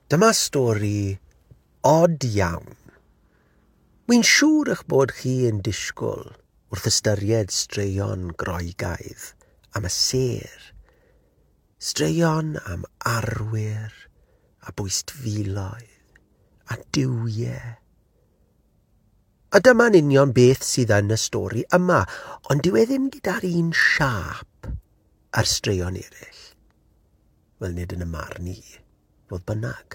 Dyma stori od iawn. Wi'n siŵr eich bod chi yn disgwyl wrth ystyried straeon Groegaidd am y sêr. Straeon am arwyr a bwystfiloedd a duwiau. A dyma'n union beth sydd yn y stori yma, ond dyw e ddim gyda'r un siap ar straeon eraill. Wel, nid yn y marn i, fodd bynnag.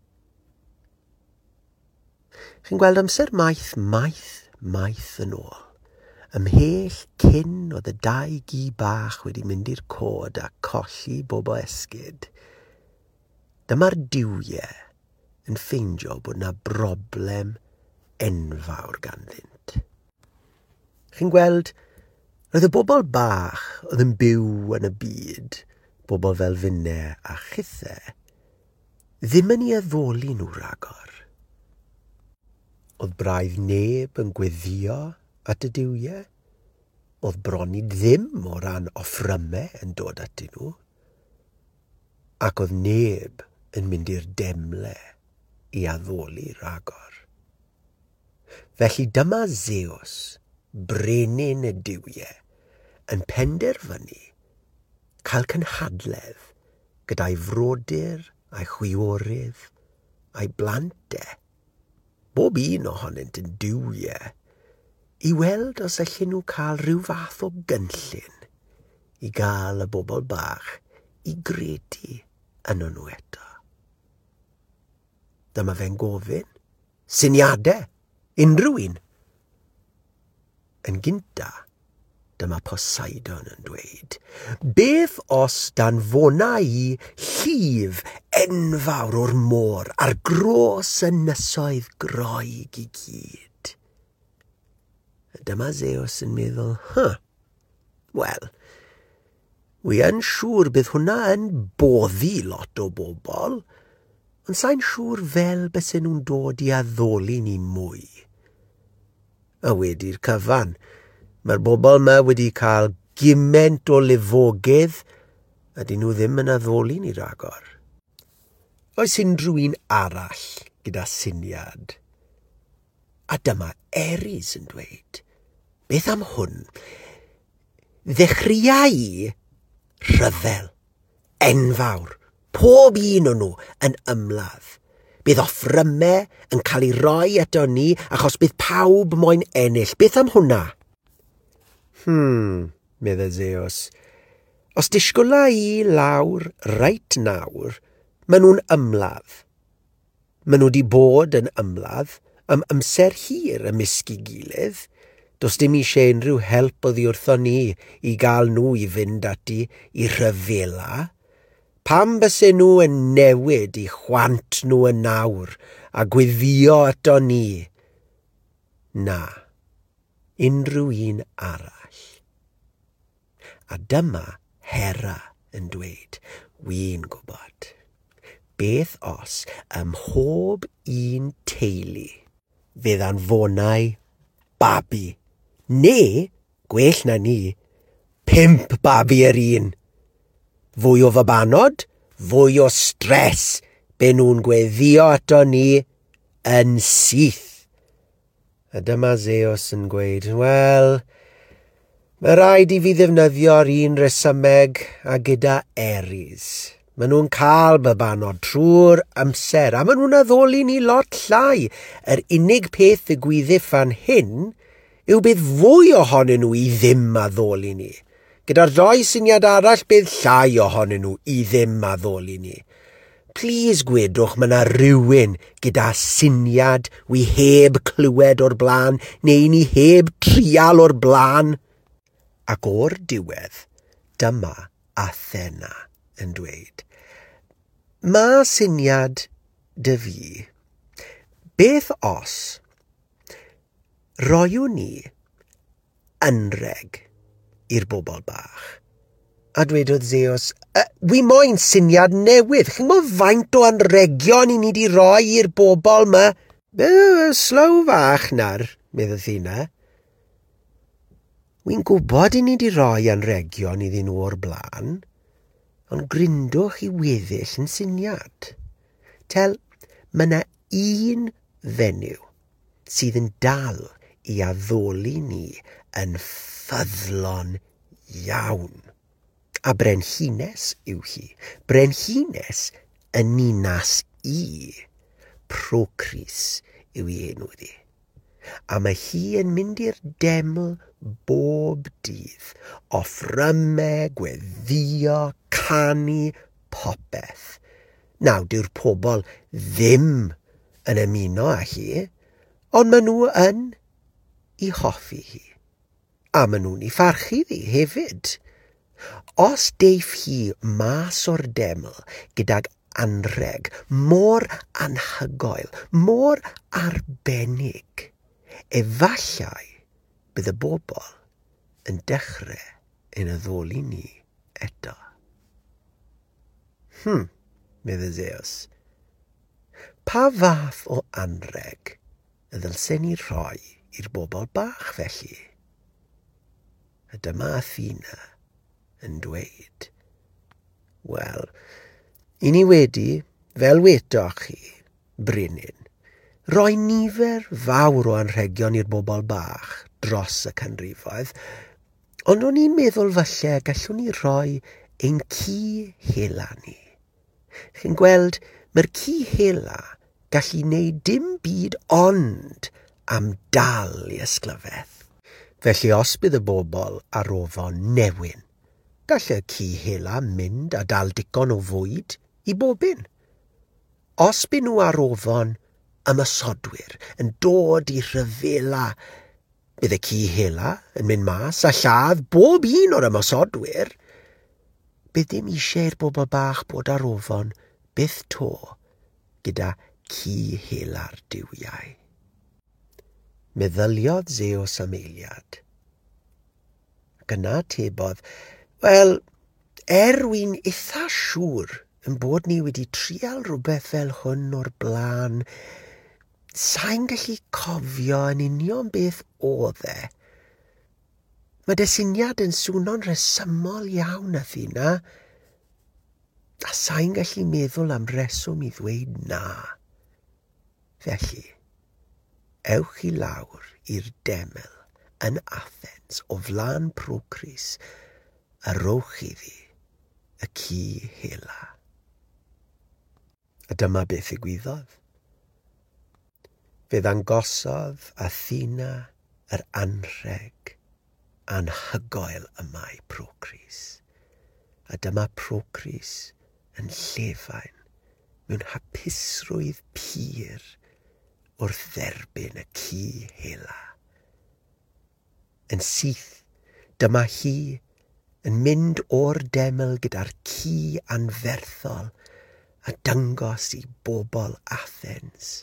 Chi'n gweld amser maith yn ôl, ymhell cyn oedd y dau gi bach wedi mynd i'r cod a colli bob o esgyd. Dyma'r duwiau yn ffeindio bod yna broblem enfawr ganddynt. Chi'n gweld, roedd y bobl bach oedd yn byw yn y byd, bobl fel Finne a Chithau, ddim yn ei addoli nhw ragor. Oedd braidd neb yn gweddio at y duwiau. Oedd bron i ddim o ran offrymau yn dod atyn nhw. Ac oedd neb yn mynd i'r demle i addoli ragor. Felly dyma Zeus, brenin y duwiau, yn penderfynu cael cynhadledd gyda'i frodyr a'i chwiorydd a'i blantau, bob un ohonynt yn duwiau, i weld os allan nhw cael rhyw fath o gynllun i gael y bobl bach i gredu yno nhw eto. Dyma fe'n gofyn, syniadau, unrhyw un. Yn gynta, dyma Poseidon yn dweud, beth os dan fona i llif enfawr o'r môr ar gros ynysoedd Groeg i gyd? Dyma Zeus yn meddwl, wel, wi yn siŵr bydd hwnna yn boddi lot o bobl, ond sa'n siŵr fel bys nhw'n dod i addoli ni mwy. A wedi'r cyfan, mae'r bobl yma wedi cael gyment o lifogydd a dyn nhw ddim yn addoli ni ragor. Oes unrhyw un arall gyda syniad? A dyma Eris yn dweud, beth am hwn? Ddechrau rhyfel, enfawr, pob un o'n nhw yn ymladd. Bydd offrymau yn cael ei roi ato ni achos bydd pawb moyn ennill. Beth am hwnna? Meddwl Zeus. Os disgwyla i lawr reit nawr, maen nhw'n ymladd. Maen nhw wedi bod yn ymladd am amser hir ymysg i gilydd. Does dim eisiau unrhyw help oddi wrthon ni i gael nhw i fynd ati i rhyfela. Pam bysen nhw yn newid i chwant nhw yn nawr a gweddio ato ni? Na, unrhyw un arall. A dyma Hera yn dweud, wi'n gwybod. Beth os ym mhob un teulu fydd anfonau babi? Neu, gwell na ni, 5 babi yr un. Fwy o fabanod, fwy o stres, be nhw'n gweddio ato ni yn syth. A dyma Zeus yn gweud, wel, mae rhaid i fi ddefnyddio'r un resymeg a gyda Eris. Maen nhw'n cael babanod trwy'r amser, a maen nhw'n addoli ni lot llai. Yr unig peth y gwyddi fan hyn yw bydd fwy ohonyn nhw i ddim addoli ni. Gyda'r 2 syniad arall, bydd llai ohonyn nhw i ddim addoli ni. Plis gwedwch mae yna rhywun gyda syniad wi heb clywed o'r blaen, neu ni heb trial o'r blaen. Ac o'r diwedd, dyma Athena yn dweud, mae syniad dy fi. Beth os roiwn ni ynreg i'r bobl bach? A dwedodd Zeus, wi moyn syniad newydd. Chi'n gwybod faint o anregion i ni di roi i'r bobl yma? Slow fach nar, meddwl Athena. Wi'n gwybod i ni di roi anregion iddyn nhw o'r blaen, ond grindwch i weddill yn syniad. Tel, mae yna un fenyw sydd yn dal I addoli ni yn ffyddlon iawn. A brenhines yw hi. Brenhines yn ninas I. Procris yw ei enw iddi. A mae hi yn mynd i'r deml bob dydd, offrymau, gweddïo, canu, popeth. Nawr, dyw'r pobl ddim yn ymuno â hi, ond maen nhw yn I hoffi hi. A maen nhw'n I pharchu ddi hefyd. Os deiff hi mas o'r deml gydag anreg mor anhygoel, mor arbennig, efallai bydd y bobl yn dechrau yn addoli ni eto. Medde Zeus. Pa fath o anreg y ddylsen ni rhoi i'r bobl bach felly? A dyma Athena yn dweud, wel, I ni wedi, fel wedoch chi, Brenin, roi nifer fawr o anrhegion i'r bobl bach dros y canrifoedd, ond o'n i'n meddwl falle gallwn ni roi ein ci hela ni. Chi'n gweld, mae'r ci hela gallu wneud dim byd ond am dal I ysglyfeth. Felly os bydd y bobl ar ofon newyn, gall y ci hela mynd a dal digon o fwyd I bobyn. Os bydd nhw ar ofon ymysodwyr yn dod I rhyfela, bydd y ci hela yn mynd mas a lladd bob un o'r ymysodwyr. Bydd dim eisiau'r bobl bach bod ar ofon byth to gyda ci hela'r diwiau. Meddyliodd Zeus am eiliad. Ac yna tebodd, wel, wy'n eitha siŵr yn bod ni wedi trial rhywbeth fel hwn o'r blaen, sa'n gallu cofio yn union beth oedd e. Mae dy syniad yn swno'n resymol iawn, Athena, a sa'n gallu meddwl am reswm I ddweud na. Felly, ewch I lawr i'r deml yn Athens o flan Procris, a rowch iddi y ci hela. A dyma beth ddigwyddodd. Fe ddangosodd Athena yr anrheg anhygoel yma I Procris. A dyma Procris yn llefain mewn hapusrwydd pur wrth dderbyn y ci hela. Yn syth, dyma hi yn mynd o'r deml gyda'r ci anferthol a dangos I bobl Athens.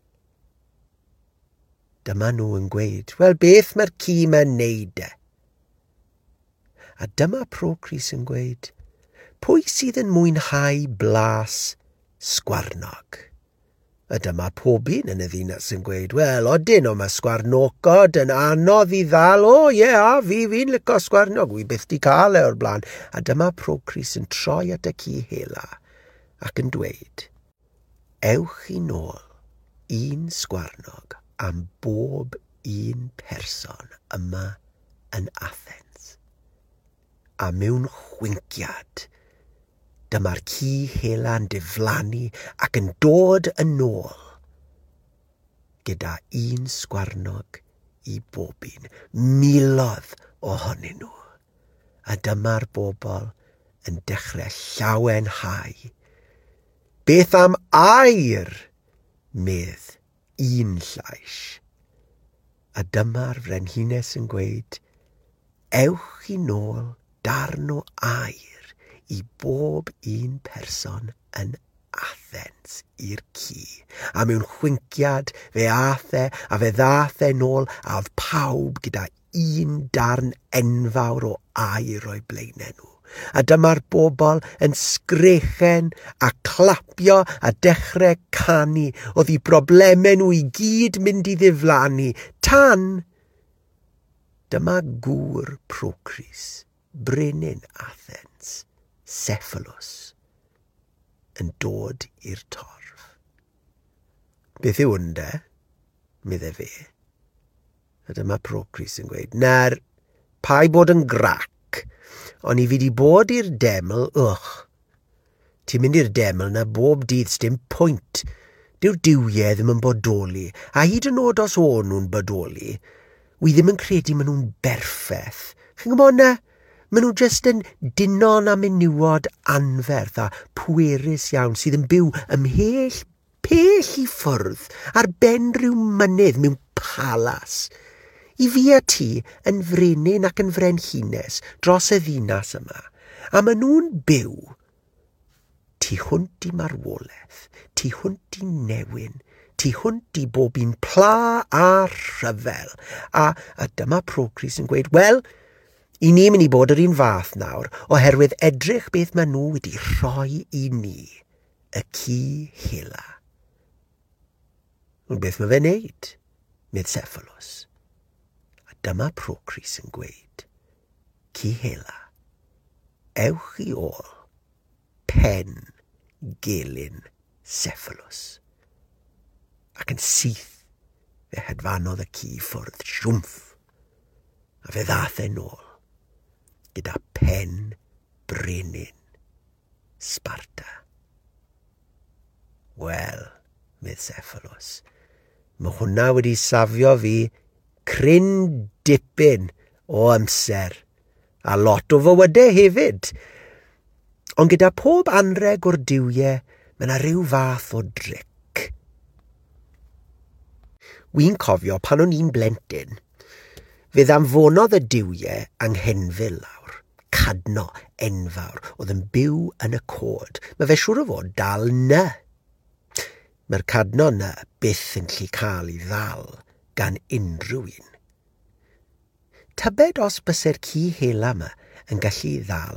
Dyma nhw yn gweud, wel beth mae'r ci ma'n neud e? A dyma Procris yn gweud, pwy sydd yn mwynhau blas sgwarnog? A dyma pob un yn y ddinas yn gweud, wel, odyn o mae sgwarnogod yn anodd I ddal, fi'n licio sgwarnog, wi byth di cael o'r blaen. A dyma Procris yn troi at y ci hela ac yn dweud, ewch I nôl un sgwarnog am bob un person yma yn Athens. A mewn chwinciad, dyma'r ci hela'n diflannu ac yn dod yn ôl gyda un sgwarnog I bob un, miloedd ohonyn nhw. A dyma'r bobl yn dechrau llawenhau. Beth am air, medd un llais. A dyma'r frenhines yn gweud, ewch I nôl darn o air I bob un person yn Athens i'r ci. A mewn chwinciad fe ath e a fe ddath e nôl a oedd pawb gyda un darn enfawr o air o'i blaenau nhw. A dyma'r bobl yn sgrechen a clapio a dechrau canu. Oedd I broblemau nhw I gyd mynd I ddiflannu. Tan, dyma gŵr Procris, brenin Athens, Cephalus, yn dod i'r torf. Beth yw hwnde? Medde fe. A dyma Procris yn gweud, na'r pa i bod yn grac, ond i fi di bod i'r deml, ti'n mynd i'r deml na bob dydd s'dim pwynt. Dyw'r diwiau ddim yn bodoli, a hyd yn oed os o'n nhw'n bodoli, wi ddim yn credu maen nhw'n berffeth. Chi'n gwybod na? Maen nhw jyst yn dinon a menywod anferth a pwerus iawn sydd yn byw ymhell pell i ffwrdd ar ben rhyw mynydd mewn palas. I fi a ti yn frenin ac yn frenhines dros y ddinas yma, a maen nhw'n byw tu hwnt i marwolaeth, tu hwnt i newyn, tu hwnt i bob un pla a rhyfel. A dyma Procris yn gweud, wel, i ni mynd i bod yr un fath nawr, oherwydd edrych beth maen nhw wedi rhoi i ni, y ci hela. Ond beth mae fe'n neud? Medd Cephalus. A dyma Procris yn gweud, ci hela, ewch i ôl, pen gelyn Cephalus. Ac yn syth fe hedfanodd y ci ffwrdd siwmff, a fe ddath e nôl gyda pen brenin Sparta. Wel, medd Cephalus, mae hwnna wedi safio fi cryn dipyn o amser, a lot o fywydau hefyd. Ond gyda pob anreg o'r diwiau, mae yna rhyw fath o dric. Wi'n cofio pan o'n i'n blentyn, fe ddanfonodd y diwiau anghenfil lawr, cadno enfawr, oedd yn byw yn y cod. Mae fe siŵr o fod dal na. Mae'r cadno na byth yn gallu cael ei ddal gan unrhyw un. Tybed os byse'r ci hela yma yn gallu ddal?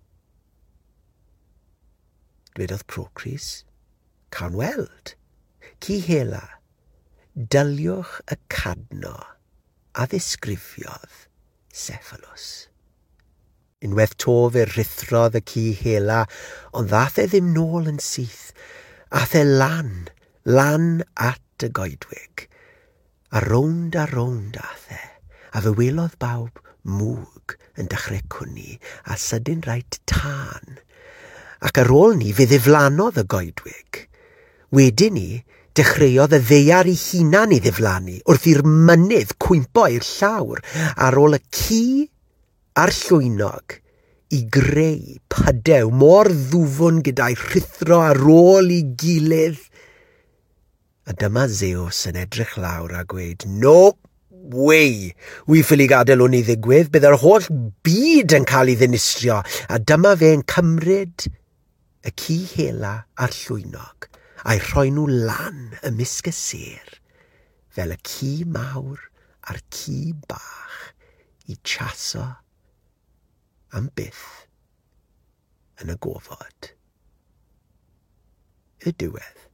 Dwedodd Procris, cawn weld. Ci hela, dyliwch y cadno a ddisgrifiodd Cephalus. Unwaith to fe rithrodd y ci hela, ond ddath e ddim nôl yn syth. Ath e lan at y goedwig. A rownd ath e, a fe welodd bawb mwg yn dechrau cwni, a sydyn reit tân. Ac ar ôl ni fe ddiflannodd y goedwig. Wedyn ni, dechreuodd y ddeiar ei hunan i ddiflannu wrth i'r mynydd cwympo i'r llawr ar ôl y ci a'r llwynog i greu pydew mor ddwfwn gyda'i rhithro ar ôl i gilydd. A dyma Zeus yn edrych lawr a gweud, no way, wi ffili gadael hwn i ddigwydd, bydd yr holl byd yn cael ei ddinistrio, a dyma fe'n cymryd y ci hela a'r llwynog a'i rhoi nhw lan ymysg y sêr, fel y ci mawr a'r ci bach i chaso am byth yn y gofod. Y diwedd.